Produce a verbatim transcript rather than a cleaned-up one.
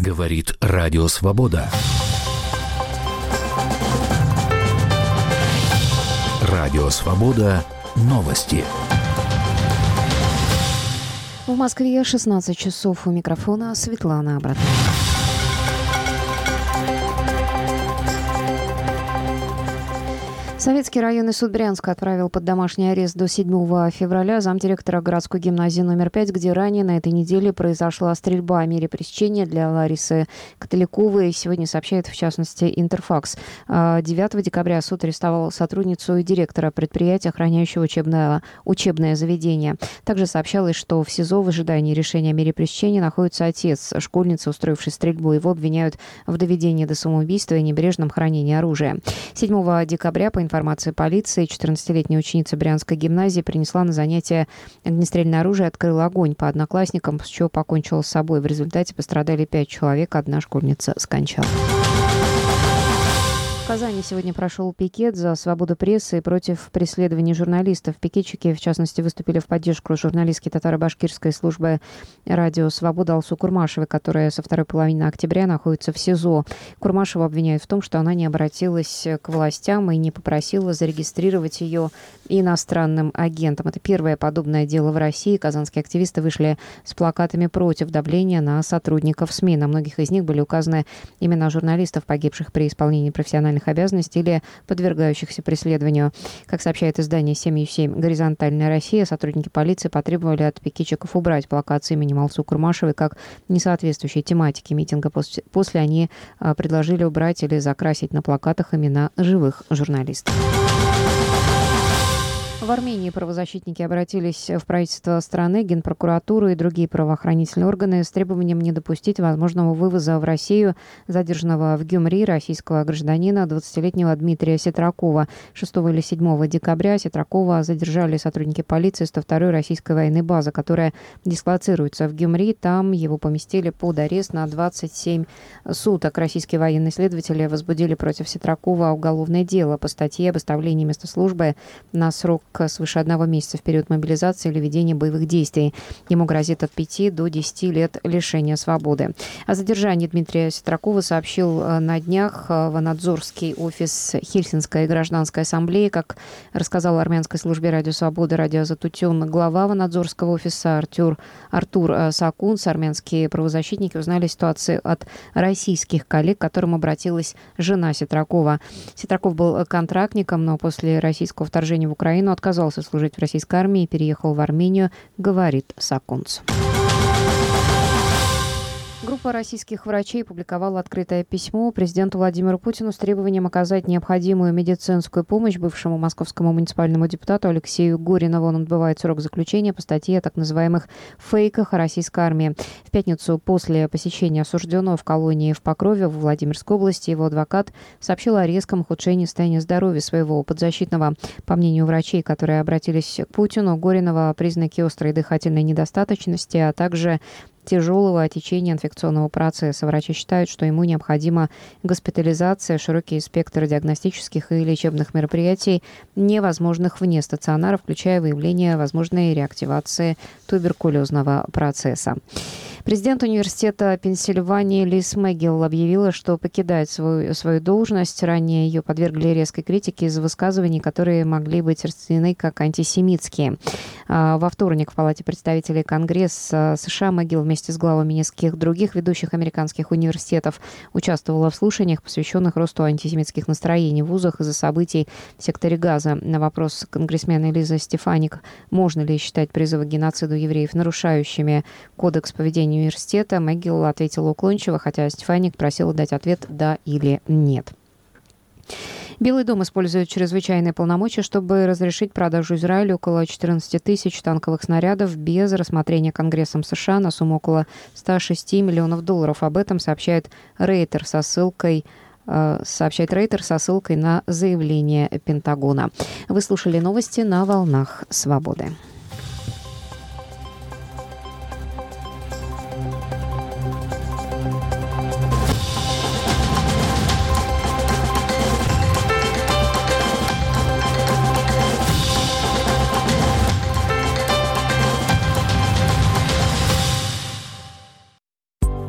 Говорит Радио Свобода. Радио Свобода. Новости. В Москве шестнадцать часов. У микрофона Светлана Абратова. Советский районный суд Брянска отправил под домашний арест до седьмого февраля замдиректора городской гимназии номер пять, где ранее на этой неделе произошла стрельба. О мере пресечения для Ларисы Католиковой сегодня сообщает, в частности, Интерфакс. девятого декабря суд арестовал сотрудницу и директора предприятия, охраняющего учебное, учебное заведение. Также сообщалось, что в СИЗО в ожидании решения о мере пресечения находится отец школьницы, устроившей стрельбу. Его обвиняют в доведении до самоубийства и небрежном хранении оружия. седьмого декабря, по информации полиции, четырнадцатилетняя ученица Брянской гимназии принесла на занятие огнестрельное оружие и открыла огонь по одноклассникам, с чего покончила с собой. В результате пострадали пять человек, одна школьница скончалась. В Казани сегодня прошел пикет за свободу прессы и против преследования журналистов. Пикетчики, в частности, выступили в поддержку журналистки татаро-башкирской службы «Радио Свобода» Алсу Курмашевой, которая со второй половины октября находится в СИЗО. Курмашеву обвиняют в том, что она не обратилась к властям и не попросила зарегистрировать ее иностранным агентом. Это первое подобное дело в России. Казанские активисты вышли с плакатами против давления на сотрудников СМИ. На многих из них были указаны имена журналистов, погибших при исполнении профессиональных обязанностей или подвергающихся преследованию. Как сообщает издание «семью семь «Горизонтальная Россия», сотрудники полиции потребовали от пикетчиков убрать плакат с именем Алсу Курмашевой как несоответствующей тематике митинга. После, после они а, предложили убрать или закрасить на плакатах имена живых журналистов. В Армении правозащитники обратились в правительство страны, Генпрокуратуру и другие правоохранительные органы с требованием не допустить возможного вывоза в Россию задержанного в Гюмри российского гражданина двадцатилетнего Дмитрия Сетракова. шестого или седьмого декабря Сетракова задержали сотрудники полиции сто второй российской военной базы, которая дислоцируется в Гюмри. Там его поместили под арест на двадцать семь суток. Российские военные следователи возбудили против Сетракова уголовное дело по статье об оставлении места службы на срок свыше одного месяца в период мобилизации или ведения боевых действий. Ему грозит от пяти до десяти лет лишения свободы. О задержании Дмитрия Сетракова сообщил на днях Ванадзорский офис Хельсинской гражданской ассамблеи. Как рассказал армянской службе «Радио Свобода» Радио Затутюн, глава Ванадзорского офиса Артур, Артур Сакунц, армянские правозащитники узнали ситуацию от российских коллег, к которым обратилась жена Сетракова. Сетраков был контрактником, но после российского вторжения в Украину отказался служить в российской армии и переехал в Армению, говорит Сакунц. Группа российских врачей публиковала открытое письмо президенту Владимиру Путину с требованием оказать необходимую медицинскую помощь бывшему московскому муниципальному депутату Алексею Горинову. Он отбывает срок заключения по статье о так называемых фейках о российской армии. В пятницу после посещения осужденного в колонии в Покрове в Владимирской области его адвокат сообщил о резком ухудшении состояния здоровья своего подзащитного. По мнению врачей, которые обратились к Путину, Горинова признаки острой дыхательной недостаточности, а также тяжелого течения инфекционного процесса. Врачи считают, что ему необходима госпитализация, широкий спектр диагностических и лечебных мероприятий, невозможных вне стационара, включая выявление возможной реактивации туберкулезного процесса. Президент университета Пенсильвании Лиз Мэггилл объявила, что покидает свою, свою должность. Ранее ее подвергли резкой критике из-за высказываний, которые могли быть расценены как антисемитские. Во вторник в Палате представителей Конгресса США Мэггилл вместе с главами нескольких других ведущих американских университетов участвовала в слушаниях, посвященных росту антисемитских настроений в вузах из-за событий в секторе Газа. На вопрос конгрессмена Элизы Стефаник, можно ли считать призывы к геноциду евреев нарушающими кодекс поведения университета, Мэггилл ответила уклончиво, хотя Стефаник просила дать ответ «да» или «нет». Белый дом использует чрезвычайные полномочия, чтобы разрешить продажу Израилю около четырнадцати тысяч танковых снарядов без рассмотрения Конгрессом США на сумму около ста шести миллионов долларов. Об этом сообщает Рейтер со ссылкой сообщает Рейтер со ссылкой на заявление Пентагона. Вы слушали новости на волнах Свободы.